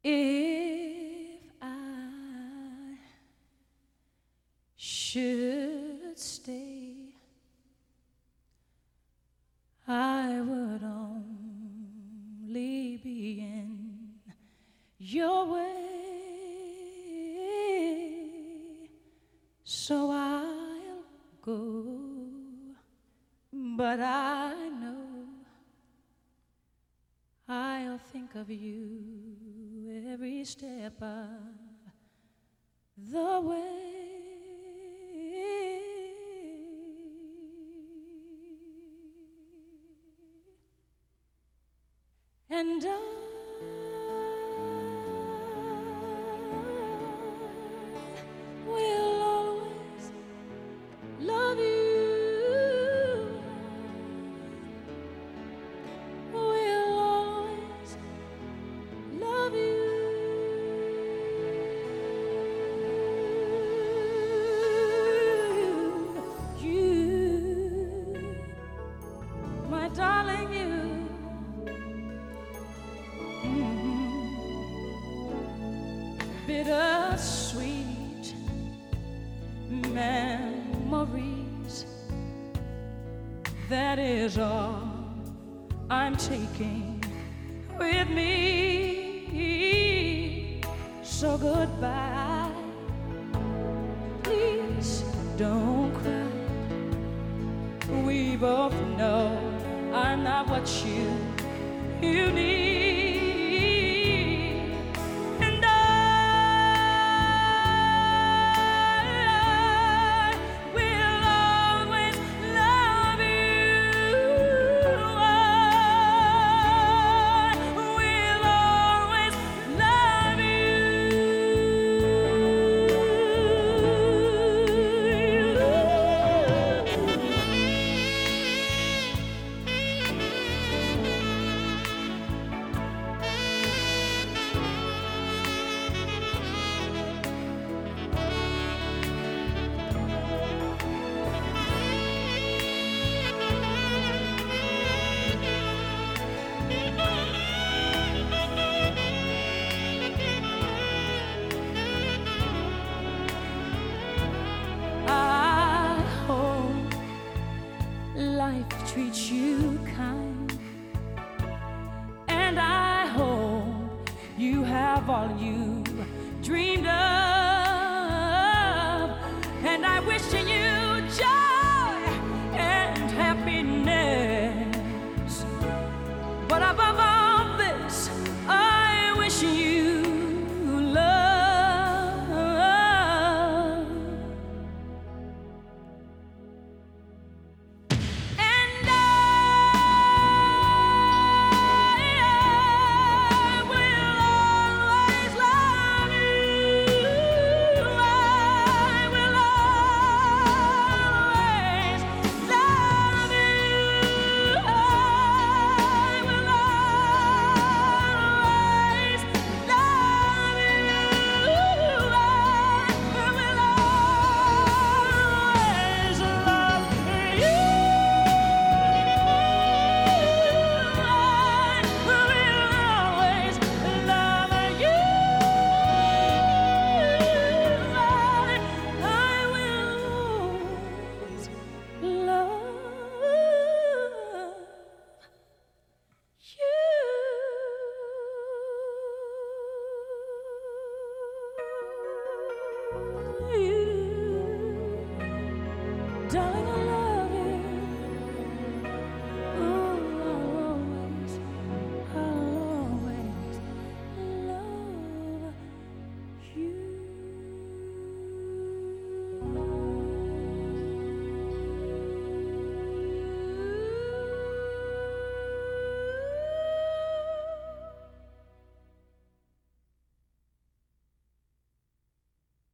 If I should stay, I would only be in your way, so I'll go. But I know I'll think of you every step of the way. And I will always love you. Will always love you. You, my darling, you. Bittersweet memories, that is all I'm taking with me. So goodbye, please don't cry. We both know I'm not what you need. Life treats you kind, and I hope you have all you dreamed of, and I wish you joy and happiness. But above all this, I wish you love. Darling,